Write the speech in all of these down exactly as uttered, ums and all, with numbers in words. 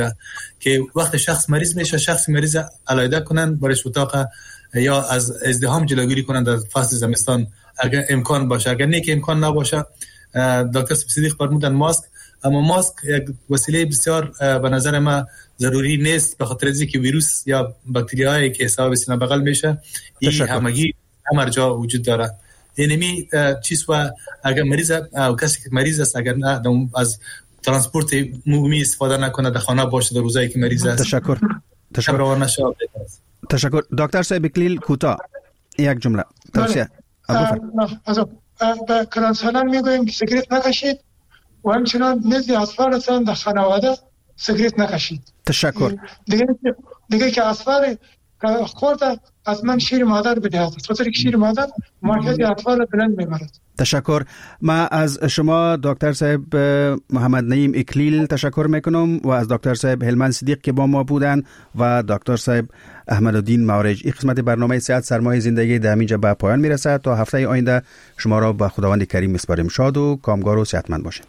که وقت شخص مریض میشه شخص مریض علیحده کنن برش اتاق یا از ازدحام جلوگیری کنن در فصل زمستان اگر امکان باشه. اگر نه که امکان نباشه دکتر صدیق فرمودن ماسک، اما ماسک یک وسیله بسیار به نظر من ضروری نیست به خاطر اینکه ویروس یا باکتریایی که حساب سینه بغل میشه این همگی همه جا وجود داره. یعنی چیز و اگر مریض او کسی که مریض است اگر نه از ترانسپورت عمومی استفاده نکنه در خانه باشه در روزایی که مریض است. تشکر. تشکر. تشکر. دکتر صاحب اکلیل کوتا یک جمله توصیه. به کلانسالان میگویم که سیگریت نکشید و همچنان نزد اطفالتان در خانواده سیگریت نکشید. تشکر. دیگه دیگه که اطفال خورده از من شیر مادر بدهد، خاطر که شیر مادر مارکت اطفال بلند میبرد. تشکر. ما از شما دکتر صاحب محمد نعیم اکلیل تشکر میکنم و از دکتر صاحب هلمند صدیق که با ما بودن و دکتر صاحب احمدالدین معارج. این قسمت برنامه صحت سرمایه زندگی در همینجا به پایان میرسه. تا هفته آینده شما را به خداوند کریم میسپاریم. شاد و کامگار و صحتمند باشید.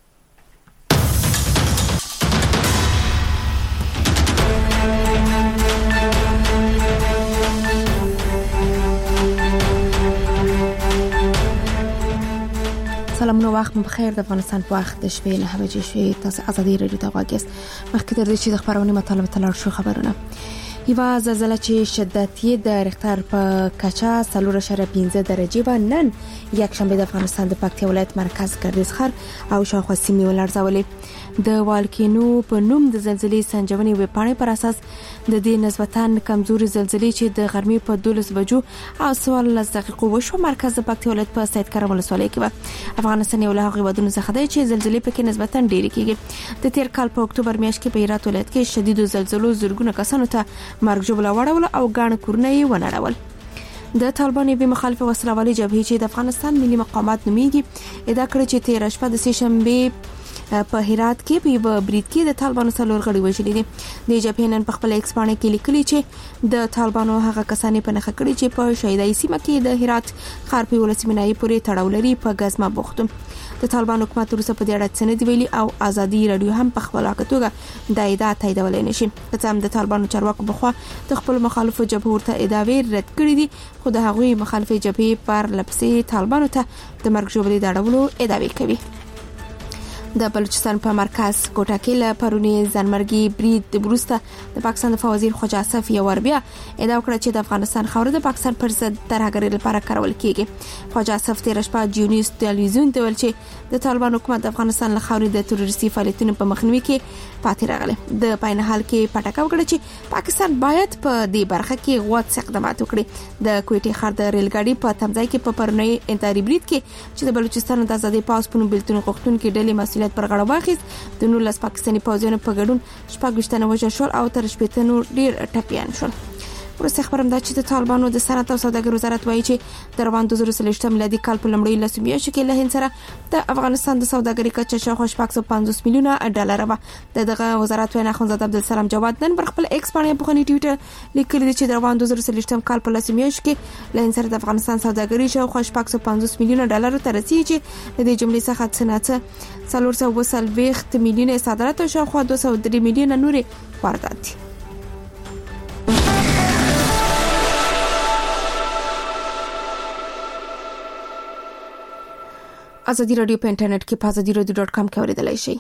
سلامونه وخت بخیر. د افغانستان په وخت د شپې نه بجې شوې. تاسو ازادي رادیو ته غواړئ. مخکې تر دې چې د خبرونې مطالبه تلل شو خبرونه یوه زلزله چې شدت یې د ریختر په کچه څلور اعشاریه پنځه درجې و نن یک شنبه د افغانستان د پکتیا ولایت مرکز ګردیز ښار او شاوخوا سیمې ولړزولې. د والکینو په نوم د زلزلې سنجونې ویبپاڼې پر اساس د دې نسبتاً کمزوري زلزلې چې د غرمې په دولس بجو او څوارلس دقیقو وشو مرکز د پکتیا ولایت په سید کرم ولسوالۍ کې و. افغانستان یو له هغو هیوادونو څخه دی چې زلزلې پکې نسبتاً ډېرې کېږي. د تیر کال په اکتوبر میاشت کې په هرات ولایت کې شدیدو زلزلو زرګونه کسانو ته مرګ ژوبله واړوله او ګڼ کورونه یې ونړول. د طالبان به مخالف وسلوالي جبهې چې د افغانستان ملي مقامات نومیږي ادعا کړې چې تیر شپه د سه شنبه په هرات کې په یو بریټ کې د طالبانو څلور غړي وژلي دي. د جبهې نن په خپل ایکس باندې کې لیکلي چې د طالبانو هغه کسانې په نخښه کړي چې په شهیدای سیمه کې د هرات ښار په ولسمنایي پورې تړاو لري په غزما بوختو. د طالبان حکومت وروسته په دې اړه څه نه دی ویلي او ازادي رادیو هم په خپل توګه د ادعا تاییدولای نشي. که هم د طالبانو چارواکو بخوا د خپل مخالفو جبهو ورته ادعاوې رد کړې دي خو د هغوی مخالفې جبهې پر لپسې طالبانو ته د مرګ ژوبلې د اړولو ادعاوې کوي. د بلوچستان په مرکز کوټه کې له پرونی ځانمرګي برید وروسته د پاکستان د وزیر خواجه اسف یو ور بیا ادعا وکړه چې د افغانستان خاوره د پاکستان پر ضد ترهګرۍ لپاره کارول کیږي. خواجه اسف تیر شپه جیونیوز ټلویزیون ته ویل چې د طالبان حکومت د افغانستان له خاورې د تروریستي فعالیتونو په مخنیوي کې پاتې راغلی. د پاین حال کې پټکه وکړه چې پاکستان باید په دې برخه کې غوڅ اقدامات وکړي. د کوټې ښار د ریلګاډي په تمځای کې په پرونی انتحاري برید کې چې د بلوچستان د آزادۍ پاس په نوم بلتون غوښتونکو ډلې مسؤلیت پر غاړه واخیست د نولس پاکستاني پوځیانو په ګډون شپږ ویشتنه وژل شول او تر شپېته نور ډیر ټپیان شول. وروسته خبرم دا چې د طالبانو د صنعت او سوداګرۍ وزارت وایي چې د روان دوه زره څلوېښت میلادي کال په لومړۍ لسو میاشتو کې له هند سره د افغانستان د سوداګرۍ کچه شاوخوا شپږ سوه پنځوس میلیونه ډالر وه. د دغه وزارت وینا اخندزاده عبدالسلام جواد نن پر خپل ایکس باندې په خپل ټویټر لیکلي چې د روان دوه زره څلوېښت کال په لسو میاشتو کې له هند سره د افغانستان سوداګرۍ شاوخوا شپږ سوه پنځوس میلیونه ډالر ته رسیدي چې د دې جملې څخه صنعت څلور سوه اووه څلوېښت میلیونه صادرات او شاوخوا دوه سوه درې میلیونه نورې واردات دي. ازادي رادیو په انټرنیټ کې په ازادي رادیو ډاټ کام کې اوریدلای شئ.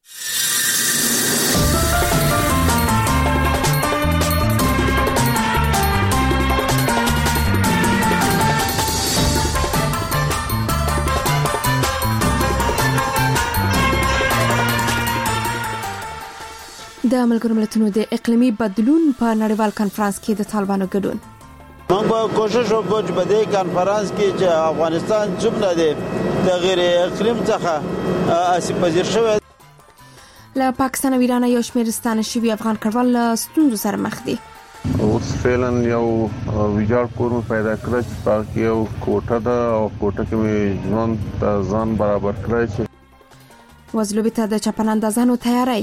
د ملګرو ملتونو د اقلیمي بدلون په نړیوال کانفرنس کې د طالبانو ګډون. موږ به کوشش وکړو چې په دې کانفرنس کې چې افغانستان څومره د تغیر اقلیم څخه آسیب پذیر شوی. له پاکستان او ایران یو شمېر ستانه شوي افغان کډوال له ستونزو سره مخ دي. اوس فعلا یو ویجاړ کور مې پیدا کړی چې پاکي یو کوټه ده او کوټه کې مې ژوند ته ځان برابر کړی چې وزلوبې ته د چپناندازانو تیاری.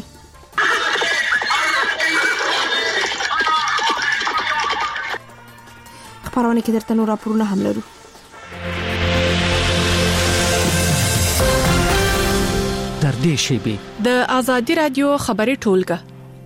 خبرونه کې درته نور راپورونه هم لرو. در دې شیبې د ازادي رادیو خبري ټولګه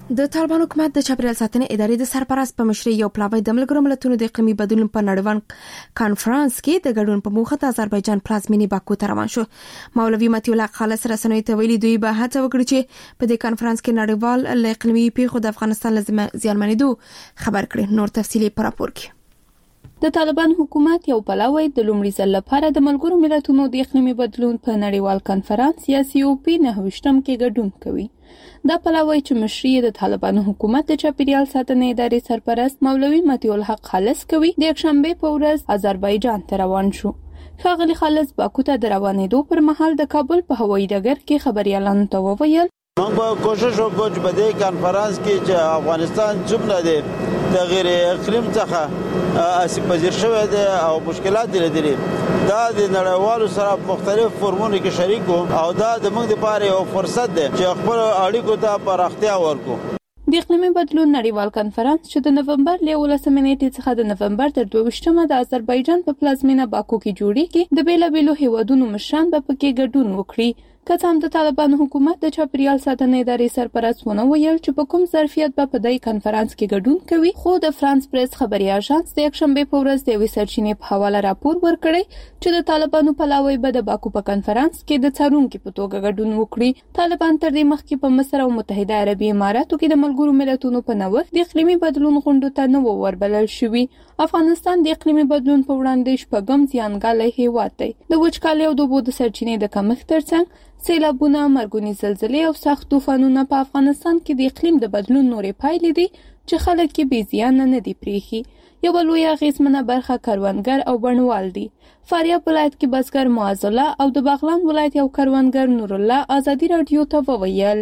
د طالبان حکومت د چاپیریال ساتنې ادارې د سرپرست په مشرۍ یو پلاوی د ملګرو ملتونو د اقلیمي بدلون په نړیوال کانفرنس کې د ګډون په موخه د آذربایجان پلازمینې باکو ته روان شو. مولوي مطیع الله خالص رسنیو ته ویلي دوی به هڅه وکړي چې په دې کانفرنس کې نړیوال له اقلیمي پیښو د افغانستان له زیانمنېدو خبر کړي. نور تفصیلي په راپور کې. د طالبان حکومت یو پلاوی د لومړي ځل لپاره د ملګرو ملتونو د اقلیمي بدلون په نړیوال کانفرنس یا سی او پی نهه ویشتم کې ګډون کوي. دا پلاوی چې مشري د طالبان حکومت د چاپیریال ساتنې ادارې سرپرست مولوي مطیع الحق خالص کوي د یکشنبه په ورځ آذربایجان ته روان شو. ښاغلي خالص باکو ته د روانېدو پر مهال د کابل په هوایي ډګر کې خبريالانو ته وویل موږ به کوشش وکړو چې په دې کانفرنس کې چې افغانستان څومره دی د غیر اقلیم څخه اسې پذیر شوی دی او مشکلات لري دا د نړیوالو سره مختلف فورمونو کې شریک او دا د موږ لپاره یو فرصت دی چې خپل اړیکو ته پراختیا ورکړو. د اقلیمي بدلون نړیوال کانفرنس چې د نومبر له یولسمې نیټې څخه د نومبر تر دوه ویشتمه د آذربایجان په پلازمینه باکو کې جوړیږي د بیلابیلو هیوادونو مشران به پکې ګډون وکړي. که څه هم د طالبان حکومت د چاپیریال ساتنې ادارې سرپرست ونه ویل چې په کوم ظرفیت به په دې کانفرنس کې ګډون کوي، خو د فرانس پریس خبري اژانس د یکشنبه په ورځ د یوې سرچینې په حواله راپور ورکړی چې د طالبانو پلاوی به د باکو په کانفرنس کې د څارونکو په توګه ګډون وکړي. طالبان تر دې مخکې په مصر او متحده عربي اماراتو کې د ملګرو ملتونو په نوښت د اقلیمي بدلون غونډو ته نه وربلل شوی. افغانستان د اقلیمي بدلون په وړاندې شپږم زیانګالی هیواد دی. د وچکالۍ او د اوبو د سرچینې د کمښت ترڅنګ سیلابونه، مرګونی زلزلې او سخت طوفانونه په افغانستان کې د اقلیم د بدلون نورې پایلې دي چې خلک یې بې زیانه نه دي پریښي. یوه لویه اغېزمنه برخه کروندګر او بڼوال دي. فاریاب ولایت کې بزګر معاذ الله او د بغلان ولایت یو کروندګر نور الله ازادي رادیو ته وویل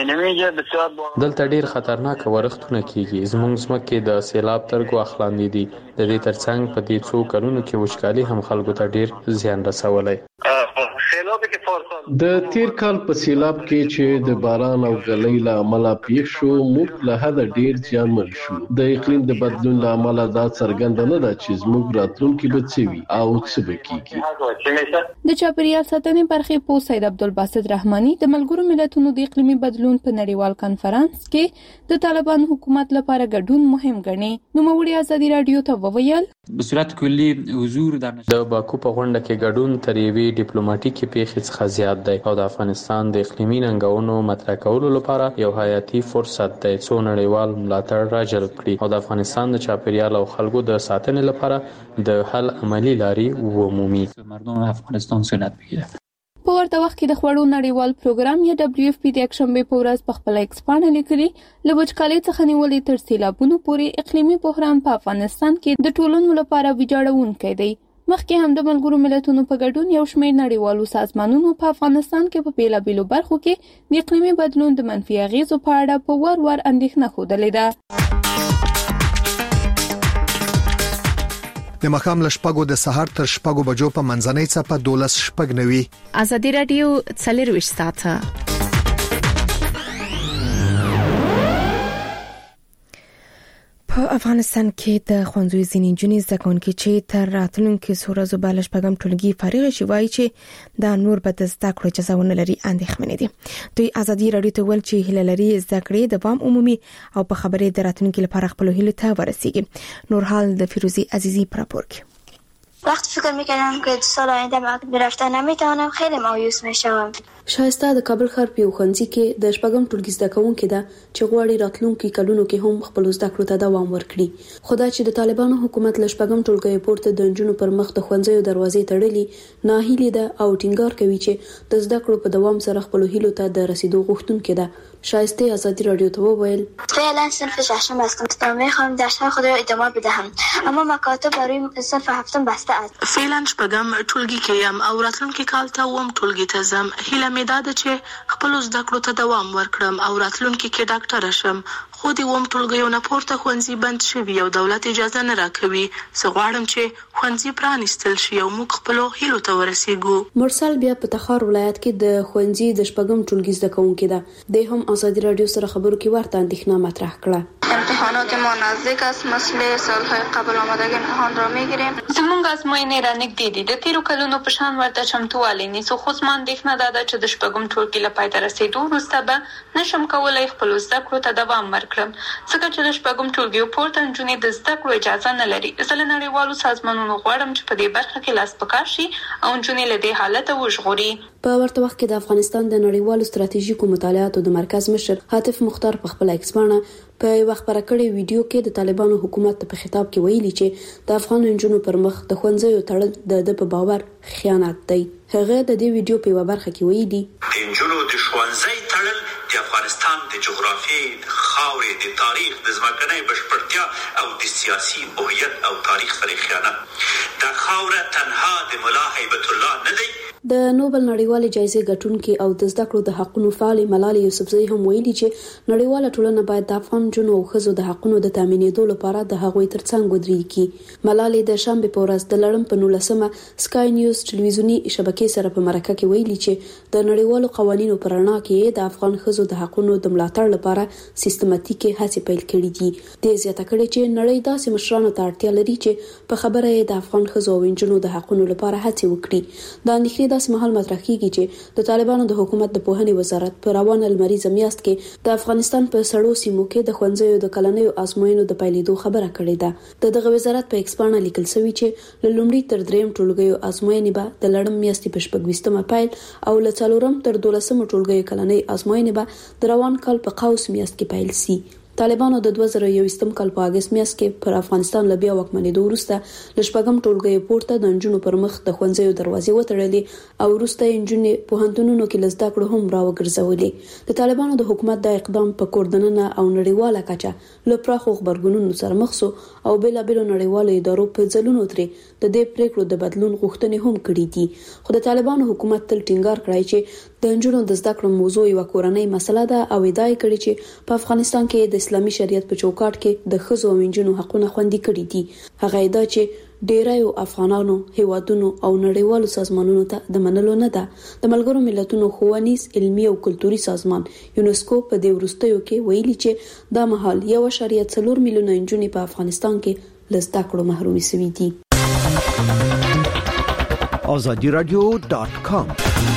دلته ډیر خطرناک ورښتونه کیږي. زموږ ځمکې د سیلاب تر ګواښ لاندې دي. د دې ترڅنګ په دې څو کلونو کې وچکالي هم خلکو ته ډیر زیان رسولی. د تیر کال په سیلاب کې چې د باران او ګلۍ له امله پیښ شو، موږ له حده ډیر زیانمن شو. د اقلیم د بدلون له امله دا څرګنده نه ده چې زموږ راتلونکي به څه وي او څه به کیږي. د چاپیریال ساتنې برخې پوه سید عبدالباسط رحماني د ملګرو ملتونو د اقلیمي بدلون په نړیوال کانفرنس کې د طالبان حکومت لپاره ګډون مهم ګڼي. نوموړي ازادي رادیو ته وویل په صورت کلی حضور د باکو په غونډه کې ګډون تر یوې ډیپلوماټیکي پیښې څخه زیات دی او د افغانستان د اقلیمي ننګونو مطرح کولو لپاره یو حیاتي فرصت دی څو نړیوال ملاتړ راجلب کړي او د افغانستان د چاپیریال او خلکو د ساتنې لپاره د حل عملی لارې ومومي. مردم افغانستان سنت بگیره. په ورته وخت کې د خوړو نړیوال پروګرام یا دبلیو اف پی د یکشنبه په ورځ په خپل ایکس باندې لیکلي له وچکالۍ څخه نیولې تر سیلابونو پورې اقلیمي بحران په افغانستان کې د ټولنو لپاره ویجاړونکی دی. مخکې هم د ملګرو ملتونو په ګډون یو شمېر نړیوالو سازمانونو په افغانستان کې په بیلابیلو برخو کې د اقلیمي بدلون د منفي اغېزو په اړه په ور ور اندېښنه ښودلې ده. د مخام له شپږو د سهار تر شپږو بجو په منځنۍ څپه دولس شپږ نوي. ازادي رادیو څلرویشت ساعته. په افغانستان کې د ښوونځیو ځینې نجونې زده کوونکې چې تر راتلونکي څو ورځو به له شپږم ټولګي فارغ شي وایي چې دا نور به د زده کړو اجازه ونه لري اندېښمنې دي. دوی ازادي رادیو ته ویل چې هیله لري زده کړې دوام عمومي او په خبرې د راتلونکي لپاره خپلو هیلو ته ورسیږي. نور حال د فیروزی عزیزی پر راپور کې. وقت فکر میکردم که سال آینده مکتب رفتن نمیتوانم خیلی مایوس میشوم. شایسته د کابل ښار په یو ښوونځي کې د شپږم ټولګي زده کوونکې ده چې غواړي راتلونکي کلونو کې هم خپل زده کړو ته دوام ورکړي. خو دا چې د طالبانو حکومت له شپږم ټولګي پورته د نجونو پر مخ د ښوونځیو دروازې تړلې ناهیلې ده او ټینګار کوي چې د زده کړو په دوام سره خپل هیلو ته د رسیدو غوښتونکې ده. شایسته ازادی رادیو ته وویل فعلا صنف ششم هستم تا میخوام درس‌های خود را ادامه بدهم اما مکاتب برای صنف هفتم بسته است. فعلا شپږم ټولګي کې یم او راتلونکي کال ته اووم ټولګي ته ځم. هیله مې دا ده چې خپل زده کړو ته دوام ورکړم او راتلونکي کې ډاکټره شم. خو د اووم ټولګیو نه پورته ښوونځي بند شوي او دولت اجازه نه راکوي. زه غواړم چې ښوونځي پرانیستل شي او موږ خپلو هیلو ته ورسیږو. مرسل بیا په تخار ولایت کې د ښوونځي د شپږم ټولګي زده کوونکې ده. د هم ازادي رادیو سره خبرو کې ورته اندېښنه مطرح کړه. امتحان امکانات ما نزدیک است. مثل سالهای قبل آمادگی امتحان را میگیریم. زمونږ ازموینې را نږدې دي. د تیرو کلونو په شان ورته چمتووالی نیسو، خو زما اندېښنه دا ده چې د شپږم ټولګي له پای ته رسېدو وروسته به نشم کولی خپلو زده کړو ته دوام ورکړم، ځکه چې د شپږم ټولګي پورته نجونې د زده کړو اجازه نه لري. زه له نړیوالو سازمانونو غواړم چې په دې برخه کې لاس په کار شي او نجونې له دې حالته وژغوري. په ورته وخت کې د افغانستان د نړیوالو ستراتیژیکو مطالعاتو د مرکز مشر عاطف مختار په خپل ایکس باندې په یو خبره کړې ویډیو کې د طالبانو حکومت ته په خطاب کې ویلي چې د افغان نجونو پر مخ د ښوونځیو تړل د د په باور خیانت دی. هغه د دې ویډیو په یو برخه کې ویلي د نجونو د ښوونځي تړل د افغانستان د جغرافیې، د خاورې، د تاریخ، د ځمکنۍ بشپړتیا او د سیاسي هویت او تاریخ سره خیانت. دا خاوره تنها د ملا هیبت الله نه دی. د نوبل نړیوالې جایزې ګټونکي او د زده کړو د حقونو فعال ملالۍ یوسفزۍ هم ویلي چې نړیواله ټولنه باید د افغان جنو او ښځو د حقونو د تامینېدو لپاره د هغوی ترڅنګ ودرېږي. ملالۍ د شنبې په ورځ د لړم په نولسمه سکای نیوز ټلویزیوني شبکې سره په مرکه کې ویلي چې د نړیوالو قوانینو پر رڼا کې د افغان ښځو د حقونو د ملاتړ لپاره سیستماتیکي هڅې پیل کړې دي. د زیاته کړې چې نړۍ داسې مشرانو ته اړتیا لري چې په خبره یې د افغان ښځو او نجونو د حقونو لپاره هڅې وکړي. د اندېښنې داسې مهال مطرح کیږي چې د طالبانو د حکومت د پوهنې وزارت په روانه لمریزه میاشت کې د افغانستان په سړو سیمو کې د ښوونځیو د کلنیو ازموینو د پیلېدو خبره کړې ده. د دغه وزارت په ایکس باندې لیکل شوی چې له لومړي تر دریم ټولګیو ازموینې به د لړم میاشتې په شپږویشتمه پیل او له څلورم تر دولسمه ټولګیو کلنۍ ازموینې به د روان کال په قوس میاشت کې پیل شي. طالبانو د دوه زره یوویشتم کال په اگست میاشت کې پر افغانستان له بیا واکمنېدو وروسته له شپږم ټولګي پورته د نجونو پر مخ د ښوونځیو دروازې وتړلې او وروسته یې نجونې پوهنتونونو کې له زده کړو هم راوګرځولې. د طالبانو د حکومت د اقدام په کوردننه او نړیواله کچه له پراخو غبرګونونو سره مخ شو او بېلابېلو نړیوالو ادارو په ځلونو ترې د دې پریکړو د بدلون غوښتنې هم کړې دي. خو د طالبانو حکومت تل ټینګار کړی چې د نجونو د زده کړو موضوع یو کورنۍ مسله ده او ادعا کړې چې په افغانستان کې د اسلامي شریعت په چوکاټ کې د ښځو او نجونو حقونه خوندي کړي دي. هغه ادعا چې ډیرایو افغانانو هیوادونو او نړیوالو سازمانونو ته د منلو نه ده. د ملګرو ملتونو ښوونیز، علمي او کلتوري سازمان یونسکو په دې وروستیو کې ویلي چې دا مهال یو اعشاریه څلور میلیونه نجونې په افغانستان کې له زده کړو محرومې شوي دي. آزادی رادیو دات کام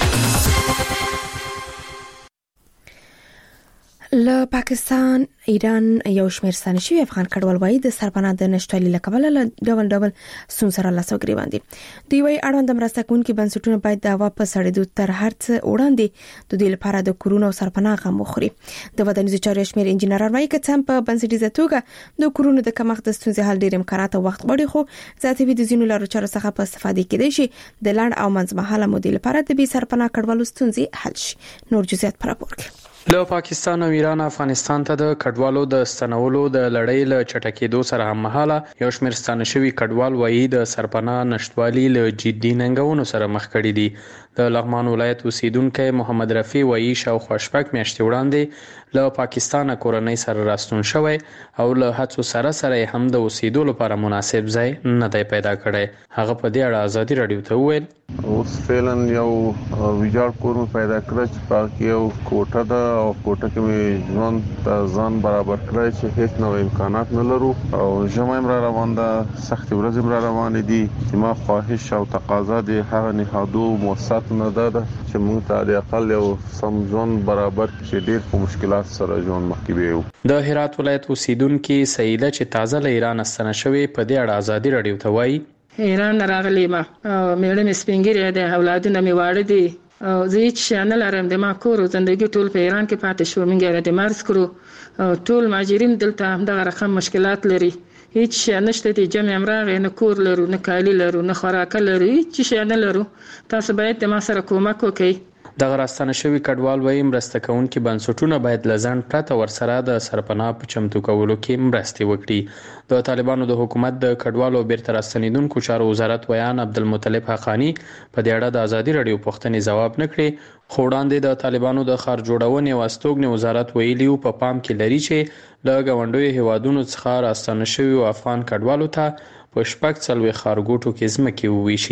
له پاکستان، ایران یو شمېر ستانه شوي افغان کډوال وایي د سرپناه د نشټوالي له کبله له ډول ډول ستونزو سره لاس او ګرېوان دي. دوی وایي اړوند مرسته کوونکي بنسټونه باید د واپس اړېدو تر هر څه وړاندې د دوی لپاره د کورونو او سرپناه غم وخوري. د ودانیزو چارو شمېر انجینران وایي که څه هم په بنسټیزه توګه د کورونو د کمښت د ستونزې حل ډېر امکانات او وخت غواړي، خو ذاتي د ځینو لارو چارو څخه په استفادې کېدای شي د لنډ او منځمهاله مودې لپاره د بې سرپناه کډوالو ستونزې حل شي. نور جزئیات په راپور کې. له پاکستان او ایران افغانستان ته د کډوالو د ستنولو د لړۍ له چټکېدو سره هم مهاله یو شمېر ستانه شوي کډوال وایي د سرپناه نشټوالي له جدي ننګونو سره مخ کړي دي. د لغمان ولایت اوسیدونکی محمد رفیع وایي شاوخوا شپږ میاشتې وړاندې له پاکستان کورنۍ سره راستون شوی او له هڅو سره سره هم د اوسېدو لپاره مناسب ځای نه دی پیدا کړی. هغه په دې اړه ازادي رادیو ته وویل اوس فعلا یو ویجاړ کور مې پیدا کړ چې پاک یو کوټه ده او کوټه کې مې ژوند ته ځان برابر کړی چې هیڅ نوې امکانات نه لرو او ژمی هم را روان ده، سختې ورځې هم را روانې دي. چې ما خواهش او تقاضا د هغه نهادو مؤسساتو نه ده چې موږ ته د اقل یو سم ژوند برابر کړي چې ډېر په مشکلات سره ژوند مخکې بیو. د هرات ولایت اوسیدونکي سیده چې تازه له ایران ستنه شوې په دې اړه ازادي رادیو ته وایي ایران راغلی ما میړه مې سپینګری دی، اولادونه مې واړه دي او زه هیڅ شی نه لرم. د ما کور او زندګي ټول په ایران کې پاتې شو. موږ یې د مرز کړو. ټول مهاجرین دلته همدغه رقم مشکلات لري. هیڅ شی نشته. د جمع امراغ نه کور لرو، نه کالی لرو، نه خوراک لرو، هیڅ شی نه لرو. تاسو باید د ما سره کومک وکړئ. دغه راستنه شوي کډوال وایي مرسته کوونکي بنسټونه باید له ځنډ پرته ورسره د سرپناه په چمتو کولو کې مرستې وکړي. د طالبانو د حکومت د کډوالو بیرته راستنېدونکو چارو وزارت ویان عبدالمطلب حقانی په دې اړه د ازادي رادیو پوښتنې ځواب نه کړې، خو وړاندې د طالبانو د ښار جوړونې او استوګنې وزارت ویلي و په پام کې لري چې له ګاونډیو هیوادونو څخه راستنه شویو افغان کډوالو ته په شپږ څلوېښت ښارګوټو کې ځمکې وویشي.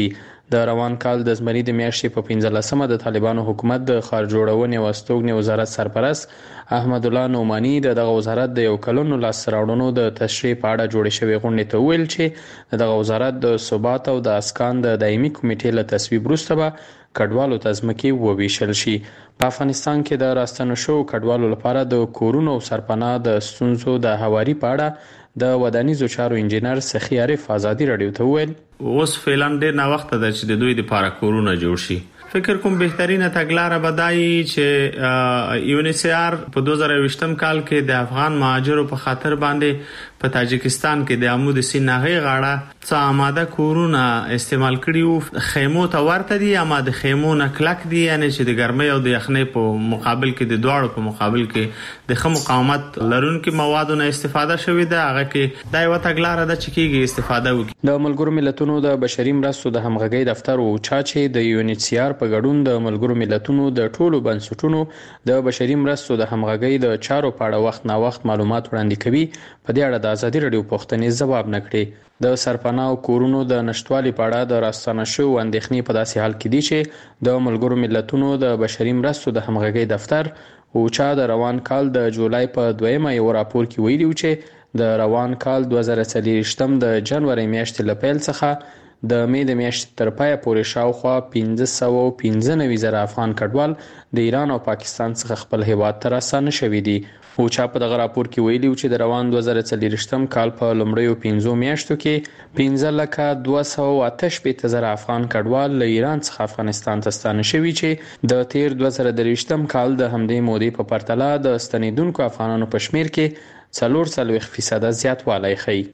د روان کال د زمري د میاشتې په پنځلسمه د طالبانو حکومت د ښار جوړونې او استوګنې وزارت سرپرست احمد الله نعماني د دغه وزارت د یو کلونو لاسته راوړنو د تشریح په اړه جوړې شوې غونډې ته وویل چې دغه وزارت د ثبات او د اسکان د دایمي کمیټې له تصویب وروسته به کډوالو ته ځمکې وویشل شي. په افغانستان کې د راستنو شوو کډوالو لپاره د کورونو او سرپناه د ستونزو د هواري په اړه د ودانیزو چارو انجینر سخی عارف ازادي رادیو ته وویل اوس فعلا ډېر نه وخت ده چې د دوی لپاره کورونه جوړ شي. فکر کوم بهترینه تګلاره بدایي چې یونیسیار په دوه زره یوویشتم کال کې د افغان مهاجرو په خاطر باندې په تاجکستان کې د عمود سیند ناغې غاړه څه آماده کورونه استعمال کړي خیمو ته ورته دي اما د خیمو نه کلک دي یعنی چې د ګرمۍ او د یخنۍ په مقابل کې د دواړو په مقابل کې د خه مقاومت لرونکو موادو نه استفاده شوې ده. هغه کې دا یو تګلاره ده چې کېږي استفاده وکړي. د ملګرو ملتونو د بشري مرستو د همغږۍ دفتر او چا چې د یونیسیار په ګډون د ملګرو ملتونو د ټولو بنسټونو د بشري مرستو د همغږۍ د چارو په اړه وخت نا وخت معلومات وړاندې کوي په دې اړه د ازادي رادیو پوښتنې ځواب نکړي. د سرپناه او کورونو د نشټوالي په اړه د راستنه شو اندېښنې په داسې حال کې دي چې د ملګرو ملتونو د بشري مرستو د همغږۍ دفتر او چا د روان کال د جولای په دویمه یو راپور کې ویلي و چې د روان کال دوه زره څلوېښتم د جنوري میاشتې له پیل څخه د مې د میاشتې تر پایه پورې شاوخوا پنځه سوه پنځه نوي زره افغان کډوال د ایران او پاکستان څخه خپل هیواد ته راستانه شوي دي. او چا په دغه راپور کې ویلي و چې د روان دوه زره څلوېښتم کال په لومړیو پنځو میاشتو کې پنځه لکه دوه سوه اته شپېته زره افغان کډوال له ایران څخه افغانستان ته ستانه شوي چې د تیر دوه زره درویشتم کال د همدې مودې په پرتله د ستنېدونکو افغانانو په شمیر کې څلور څلوېښت فیصده زیاتوالی ښیي.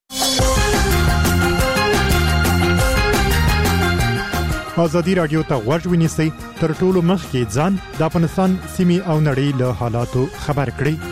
ازادي رادیو ته غوږ ونیسئ تر ټولو مخکې ځان د افغانستان سیمې او نړۍ له حالاتو خبر کړئ.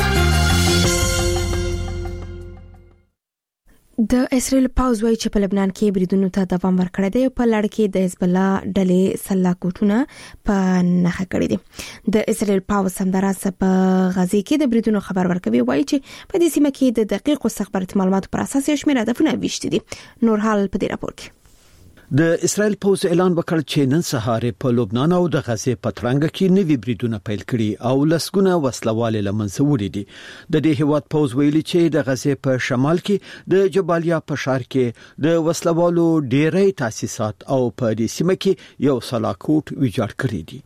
د اسرائیل پوځ وایي چې په لبنان کې بریدونو ته دوام ورکړی دی او په لړ کې د حزب الله ډلې سلا کوټونه په نخښه کړی دي. د اسرائیل پوځ همداراز په غزه کې د بریدونو خبر ورکوي وایي چې په دې سیمه کې د دقیق استخباراتي معلوماتو پر اساس یو شمېر هدفونه ویشتي دي. نور حال په دې راپور کې د اسرائیل پوځ اعلان وکړ چې نن سهار په لبنان او د غزې په ترڅنګ کې نوي بریدونه پیل کړي او لسګونه وسلواله لمنځه وړي دي. د دې هیواد پوځ ویلي چې د غزې په شمال کې د جبالیا په ښار کې د وسلوالو ډېرې تاسیسات او په دې سیمه کې یو سلاکوټ ویجاړ کړی دي.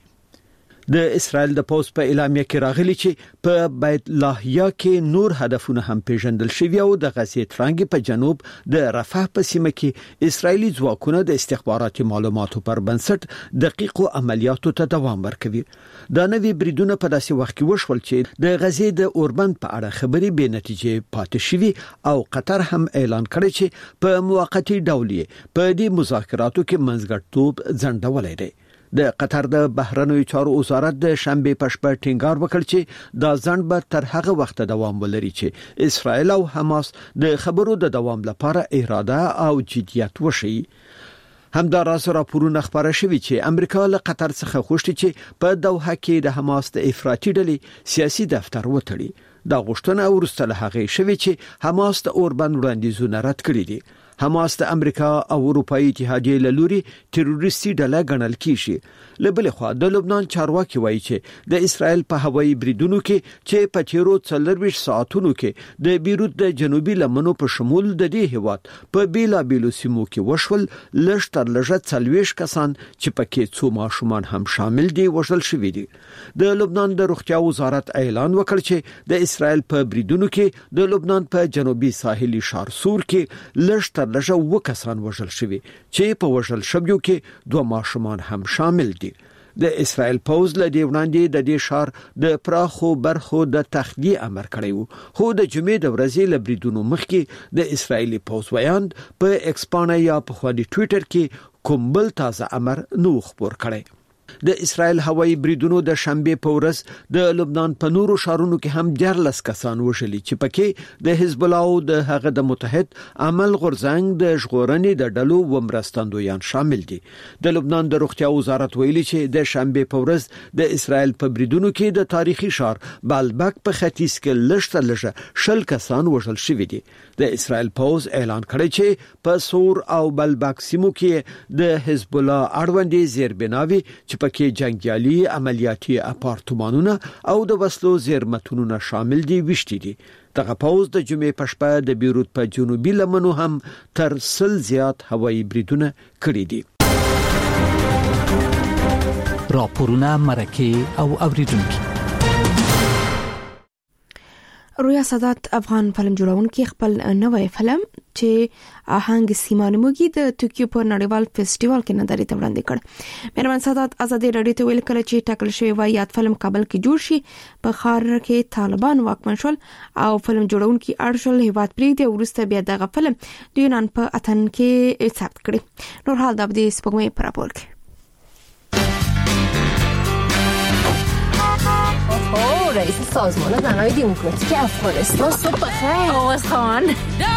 د اسرائیل د پوځ په اعلامیه کې راغلي چې په بیت لاهیا کې نور هدفونه هم پیژندل شوي او د غزې ترڅنګ په جنوب د رفح په سیمه کې اسرائیلي ځواکونه د استخباراتي معلوماتو پر بنسټ دقیقو عملیاتو ته دوام ورکوي. دا نوي بریدونه په داسې وخت کې وشول چې د غزې د اوربند په اړه خبري به نتیجه پاتې شوي او قطر هم اعلان کړی چې په موقتی ډول په دې مذاکراتو کې منځګړیتوب ځنډولای دی. د قطر د بهرنیو چارو وزارت د شنبه په شپه ټینګار وکړ چې دا ځنډ به تر هغه وخت دوام ولري چې اسرائیل او حماس د خبرو د دوام لپاره اراده او جديت وشي. همداراز راپورونه خبره شوي چې امریکا له قطر څخه غوښتي چې په دوحه کې د حماس د افراطي ډلې سیاسي دفتر وتړي. دا غوښتنه ورسته له هغه شوي چې حماس د اوربند وړاندیزونه رد کړی دي. حماس د امریکا او اروپאי اتحادیې له لوري تروریستي ډله ګڼل کیږي. له بل خوا د لبنان چارواکي وایي چې د اسرائیل په هوایي بریدونو کې چې په تیرو څلورویشت ساعتونو کې د بیروت د جنوبي لمنو په شمول د دې هیواد په بیلا بیلو سیمو کې وشول لږ تر لږه څلوېښت کسان چې پکې څو ماشومان هم شامل دي وژل شوي دي. د لبنان د روغتیا وزارت اعلان وکړ چې د اسرائیل په بریدونو کې د لبنان په جنوبي ساحلي ښار سور کې لږ تر لږه و کسان وژل شوي چې په وژل شویو کې دوه ماشومان هم شامل دي. د اسرائیل پوځ له دې وړاندې د دې ښار د پراخو برخو د تخلیه امر کړی وو، خو د جمعې د ورځې له بریدونو مخکې د اسرائیلي پوځ ویاند په ایکس پاڼه یا په خپل ټوئیټر کې کوم بل تازه امر نو خبر کړی. د اسرائیل هوایي بریدونو د شنبه په ورځ د لبنان په نورو شهرونو کې هم دیارلس کسان وشلي چې پکې د حزب الله او د هغه د متحد عمل غورځنګ د ژغورنې د ډلو و مرستندویان شامل دي. د لبنان د روغتیا وزارت ویلي چې د شنبه په ورځ د اسرائیل په بریدونو کې د تاریخي ښار بالبک په ختیځ کې لږ تر لږه شل کسان وژل شوي دي. د اسرائیل پوز اعلان کړی چې په سور او بالبک سیمو کې د حزب الله اړوندې زیربناوي چې پکې جنگیالي عملیاتي اپارتمانونه او د وسلو زیرمتونونه شامل دي وشتي دي. دغه پوز د جمعې په شپه د بیروت په جنوبي لمنو هم تر سل زیات هوایي بریدونه کړي دي. راپورونه مرکه او اوریدونکو. رویا سادات افغان فلم جوړونکي خپل نوې فلم چې آهنګ سیما نومږي د ټوکیو په نړیوال فیسټیوال کې نندارې ته وړاندې کړ. مهربان سادات ازادي رادیو ته ویل کړ چې ټاکل شوی و یاد فلم کابل کې جوړ شي. په خار کې طالبان واکمن شول او فلم جوړونکي اړشل هیواد پریږدي. ورسته بیا دغه فلم د یونان په اتن کې ثبت کړي. نور حال د دې سپوږمۍ پر راپور کې. اوه رئیس سازمان زنای دموکراتیک افغانستان صبح بخیر. آواز خان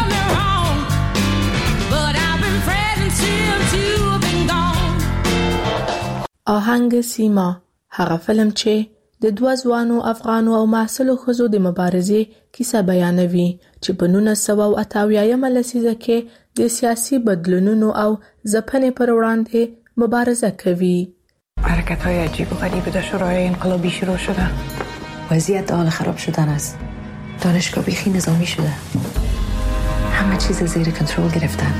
آهنگ سیما هغه فلم چې د دوه ځوانو افغانو او محصلو ښځو د مبارزې کیسه بیانوي چې په نولس سوه اته اویایم لسیزه کې د سیاسي بدلونونو او ځپنې پر وړاندې مبارزه کوي. حرکت‌های عجیب و غریب دشورای انقلابی شروع شده. وضعیت حال خراب شدن است. دانشگاه بیخی نظامی شده. همه چیز زیر کنترل گرفتن.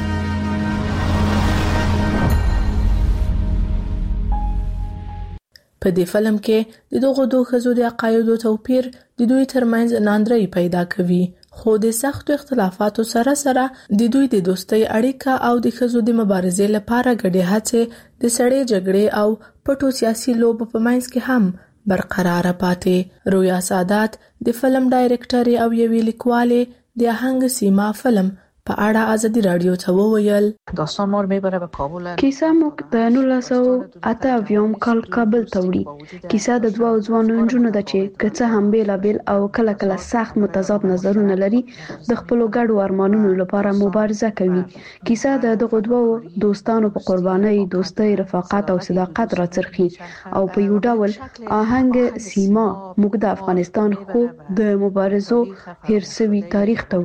په دې فلم کې د دغو دوه ښځو د عقایدو توپیر د دوی ترمنځ ناندرۍ پیدا کوي، خو د سختو اختلافاتو سره سره د دوی د دوستۍ اړیکه او د ښځو د مبارزې لپاره ګډې هڅې د سړې جګړې او پټو سیاسي لوبو په منځ کې هم برقراره پاتې. رویا سادات د فلم ډایرکټر او یوې لیکوالې د آهنګ سیما فلم په اړه ازادي رادیو ته وویل. داستان ما رو میبره به کابل. کیسه موږ د نولس سوه اته اویایم کال کابل ته وړي. کیسه د دوه ځوانو نجونو ده چې که څه هم بیلابیل او کله کله سخت متضاد نظرونه لري د خپلو ګډو ارمانونو لپاره مبارزه کوي. کیسه د دغو دوه دوستانو په قربانۍ، دوستۍ، رفاقت او صداقت راڅرخي او په یو ډول آهنګ سیما موږ د افغانستان خو د مبارزو هیر سوي تاریخ ته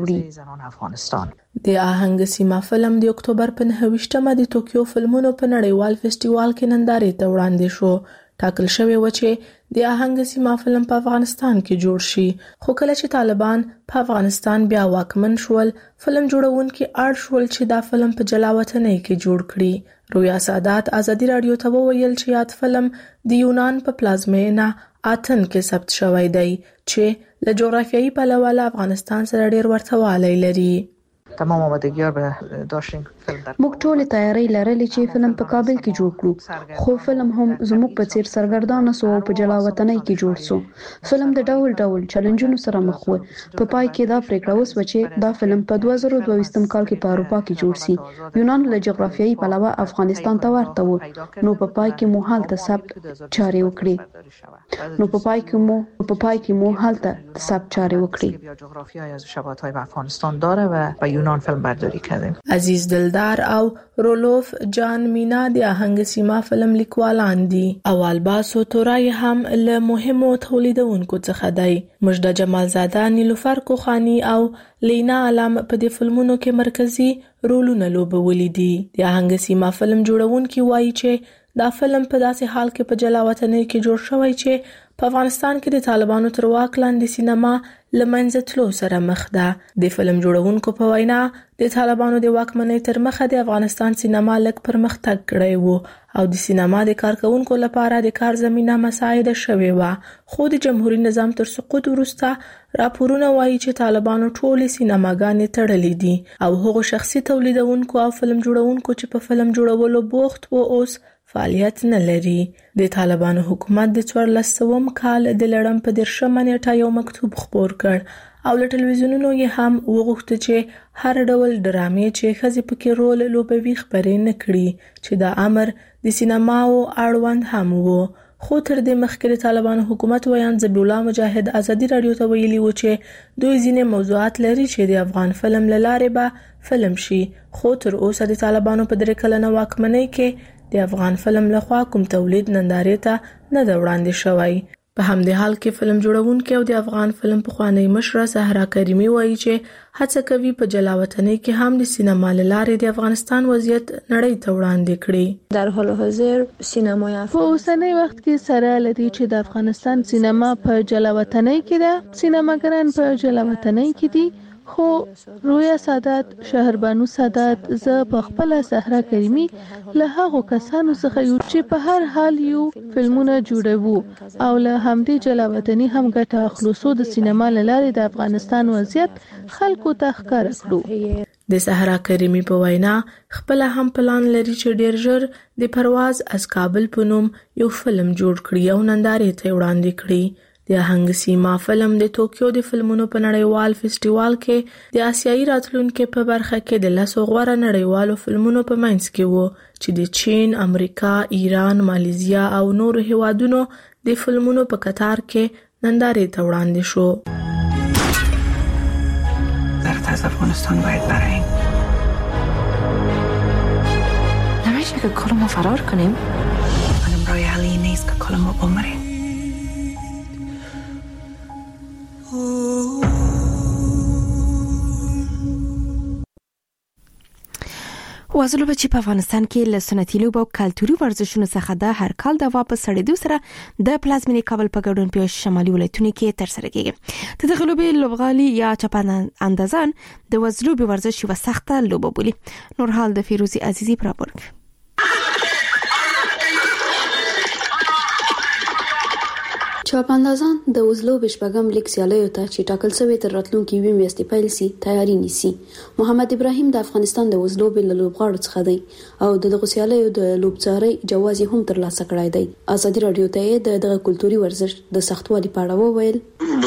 وړي. د آهنګ سیما فلم د اکتوبر په نهه ویشتمه د ټوکیو فلمونو په نړیوال فیسټیوال کې نندارې ته وړاندې شو. ټاکل شوی و چې د آهنګ سیما فلم په افغانستان کې جوړ شي، خو کله چې طالبان په افغانستان بیا واکمن شول، فلم جوړونکي اړ شول چې دا فلم په جلا وطنۍ کې جوړ کړي. رویا سادات ازادي رادیو ته وویل چې یاد فلم د یونان په پلازمینه اتن کې ثبت شوی دی چې له جغرافیایي پلوه له افغانستان سره ډیر ورته والی لري. تمام آمادگی‌ها به داشتیم فیلم در موږ ټول تیاری لرلې چې فلم په کابل کې جوړ کړو، خو فلم هم زموږ په څیر سرګردانه سو او په جلا وطنۍ کې جوړ سو. فلم د ډول ډول چیلنجونو سره مخ و. په پای کې دا پریکړه وسوه چې دا فلم په دوه زره دوه ویشتم کال کې په اروپا کې جوړ شي. یونان له جغرافیایي پلوه افغانستان ته ورته و، نو په پای کې مو هلته ثبت چارې وکړې. نو په پای کې مو په پای کې مو هلته ثبت چارې وکړې. جغرافیایی از شباهت‌های به افغانستان داره و به یونان فیلم برداری کردیم. عزیز دلدار او رولوف جان مینا د آهنګ سیما فلم لیکوالان دي او الباسو تورای هم له مهمو تولیدونکو څخه دی. مجده جمال زاده، نیلوفر کوخانی او لینا علم په دې فلمونو کې مرکزی رولونه لوبولي دي. د آهنګ سیما فلم جوړونکي وایي چې دا فلم په داسې حال کې په جلا وطنۍ کې جوړ شوی چې په افغانستان کې د طالبانو تر واک لاندې سینما لمنځه تلو سره مخ ده. د فلم جوړونکو په وینا د طالبانو د واکمنۍ تر مخه د افغانستان سینما لږ پرمختګ کړی وو او د سینما د کارکونکو لپاره د کار زمینه مساعده شوې وه، خو د جمهوریت نظام تر سقوط وروسته راپورونه وایي چې طالبانو ټولې سینماګانې تړلې دي او هغو شخصي تولیدونکو او فلم جوړونکو چې په فلم جوړولو بوخت وو اوس فعالیت نه لري. د طالبانو حکومت د څوارلس سوه کال د لړم په دیرشمه نیټه یو مکتوب خپور کړ او له ټلویزیونونو یې هم وغوښته چې هر ډول ډرامې چې ښځې پکې رول لوبوي خپرې نه کړي، چې دا امر د سینماو اړوند هم وو. خو تر دې مخکې د طالبانو حکومت ویان ذبیح الله مجاهد ازادي رادیو ته ویلي و چې دوی ځینې موضوعات لري چې د افغان فلم له لارې به فلم شي، خو تر اوسه د طالبانو په درې کلنه واکمنۍ کې د افغان فلم لخوا کوم تولید نندارې ته نه ده وړاندې شوی. په همدې حال کې فلم جوړونکي او د افغان فلم پخوانی مشره صحرا کریمي وایي چې هڅه کوي په جلاوطنۍ کې هم د سینما له لارې د افغانستان وضعیت نړۍ ته وړاندې کړي. در حال حاضر سینمای افغان په اوسنی وخت کې سره لري چې د افغانستان سینما په جلاوطنۍ کې ده، سینماګران په جلاوطنۍ کې دي، خو رویا سادات، شهربانو سادات، زه په خپل صحرا کریمي له هغو کسانو څخه یو چې په هر حال یو فلمونه جوړوو او له همدې جلاوطنۍ هم ګټه اخلو، سو د سینما له لارې د افغانستان وضعیت خلکو ته ښکاره کړو. د صحرا کریمي په وینا خپل هم پلان لري چې ډیر ژر د پرواز از کابل په نوم یو فلم جوړ کړي او نندارې ته وړاندې کړي. د آهنګ سیما فلم د ټوکیو د فلمونو په نړیوال فیسټیوال کې د آسیایي راتلونکو په برخه کې د لسو غوره نړیوالو فلمونو په منځ کې وو چې د چین، امریکا، ایران، مالیزیا او نورو هیوادونو د فلمونو په قطار کې نندارې ته وړاندې شو. زرد از افغانستان باید براییم. نمیشه که کلمو فرار کنیم. منم رای حلی نیست که کلمو بمریم. وازلو چې په افغانستان کې له سنتي لوبو او کلتوري ورزشونو څخه د هر کال د واپس سړېدو سره د پلازمینې کابل په ګډون په شمالي ولایتونو کې ترسره کیږي. د دغه لوبې لوبغالي یا چاپاندازان د وزلوبې ورزش یوه سخته لوبه بولي. نور حال د فیروزي عزیزي پر راپور. چاپاندازان د وزلوبې شپږم لیګ سیالیو ته چې ټاکل شوی تر راتلونکي یوې میاشتې پیل شي تیاری نیسي. محمد ابراهیم د افغانستان د وزلوبې له لوبغاړو څخه دی او د دغه سیالیو د لوبڅاري جواز هم ترلاسه کړی دی. ازادي رادیو ته د دغه کلتوري ورزش د سختوالي په اړه وویل.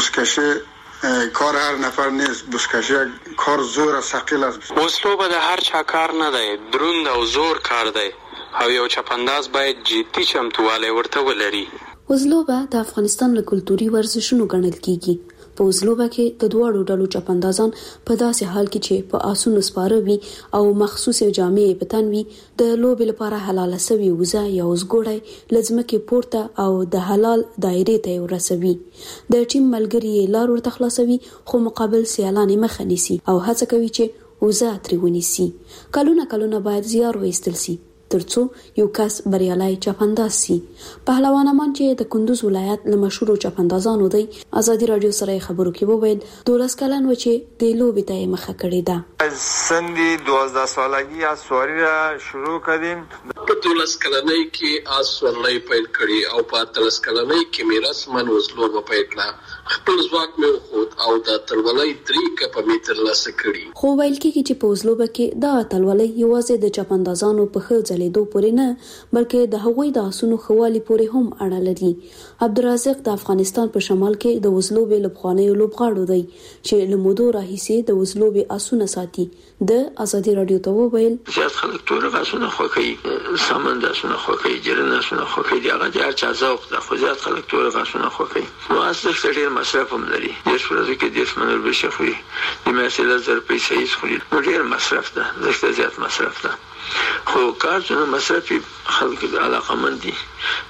بسکشه کار هر نفر نیست، بسکشه کار زور و ثقیل است. وزلوبه د هر چا کار نه دی، دروند او زور کار دی او یو چاپانداز باید جدي چمتووالی ورته ولري. وزلوبه د افغانستان له کلتوري ورزشونو ګڼل کیږي. په وزلوبه کې د دوړو ډلو چاپاندازان په داسې حال کې چې په آسونو سپاره وي او مخصوص جامې په تن وي د لوبې لپاره حلاله سوي وزه یا وزګوړی لزمکه پورته او د حلال دایره ته ورسوي. د ټیم ملګری لار ورته خلاصوي خو مقابل سیالان مخه نیسي او هڅه کوي چې وزه ترې ونیسي. کلونه کلونه باید زیار وایستل شي ترڅو یو کس بریالای چاپانداز سي. پهلوان امان چې د کندوز ولایت له مشهور چاپاندازانو دی ازادي رادیو سره خبرو کې وویل دولس کلن و چې د لوبې ته مخه کړې ده. سندي دوازده سالگی از سواری را شروع کردیم. په دولس کلنۍ کې آس سورلۍ پیل کړي او په اتلس کلنۍ کې مې رسمن وزلوبه پیل کړه. خپل ځواک مې وښود او د اتلولۍ درې کپه مې ترلاسه کړي. خو ویل کېږي چې په وزلوبه کې دا اتلولۍ یوازې د چاپاندازانو په ښه لیدو پورې نه بلکې د هغوی د آسونو خوالي پورې هم اړه لري. عبدالرزاق د افغانستان په شمال کې د وزلوبې لوبغاړو لوبغاړو دی چې له مودو راهیسې د وزلوبې آسونه ساتي. د ازادي رادیو ته وویل زیات خلک ټول آسونه خوښوي، سامان د آسونه خوښوي، جرن آسونه خوښوي، دی هغه د هر چا ذوق ده، خو زیات خلک ټول آسونه خوښوي. نو اصل ډېر مصرف هم لري. دېرش ورځو کې دېرش منور بشي خوري، د میاشتې لس زره پیسې خوري، نو ډېر مصرف ده، ځکه زیات مصرف ده. خو کارونه مصرفي خلک د علاقمند دي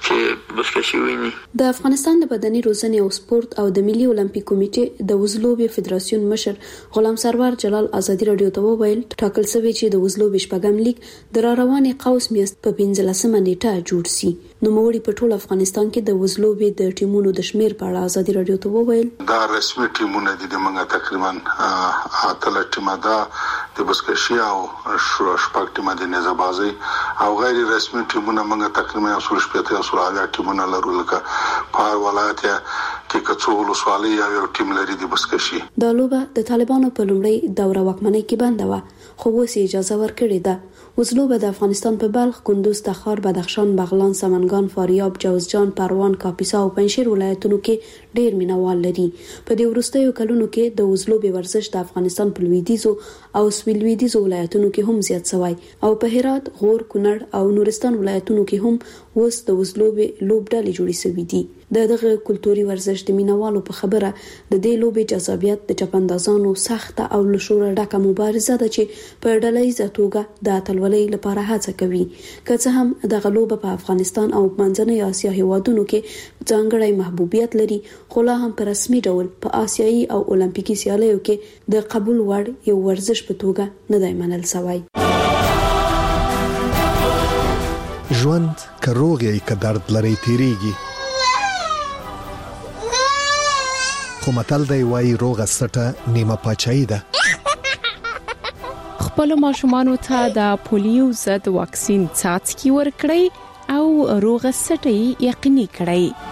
چې بسکشي ویني. د افغانستان د بدني روزنې او سپورت او د ملي اولمپیک کمیټې د وزلوبې فدراسیون مشر غلام سرور جلال ازادي رادیو ته وویل ټاکل شوی چې د وزلوبې شپږم لیګ د را روانې قوس میاشت په پنځلسمه نیټه جوړ شي. نوموړي په ټول افغانستان کې د وزلوبې د ټیمونو د شمیر په اړه ازادي رادیو ته وویل دا رسمي ټیمونه دي د منګه تقریبا اتل ټیمه ده د بسکشي او شپږ ټیمه د نزبازي او غیر رسمي ټیمونه منګه تقریبا اصول شپته اصول عالی ټیمونه لرو لکه په ولایت کې کڅو ولسوالۍ یو ټیم لري د بسکشي. د لوبه د طالبانو په لومړی دوره واکمنۍ کې بنده و، خو اوس اجازه ورکړې ده. اوس لوبه د افغانستان په بلخ، کندوز، تخار، بدخشان، بغلان، سمنګان، فاریاب، جوزجان، پروان، کاپیسا او پنجشیر ولایتونو کې ډیر مینوال لري. په دې وروستیو کلونو کې د وزلوبې ورزش د افغانستان په لویدیځو او سویل لویدیځو ولایتونو کې هم زیات شوی او په هرات، غور، کونړ او نورستان ولایتونو کې هم اوس د وزلوبې لوبډلې جوړې شوې دي. د دغه کلتوري ورزش د مینوالو په خبره د دې لوبې جذابیت د چپندازانو سخته او له شوره ډکه مبارزه ده چې په ډلهییزه توګه د اتلولۍ لپاره هڅه کوي. که څه هم دغه لوبه په افغانستان او منځنۍ اسیا هیوادونو کې ځانګړی محبوبیت لري، خو لا هم په رسمي ډول په آسیایي او اولمپیکي سیالیو کې د قبول وړ یو ورزش په توګه نه دی منل شوی. ژوند که روغ یې که درد لري تیریږي، خو متل دی وایي روغه سټه نیمه پاچاهي ده. خپل ماشومانو ته د پولیو ضد واکسین څاڅکي ورکړئ او روغه سټه یقیني کړئ.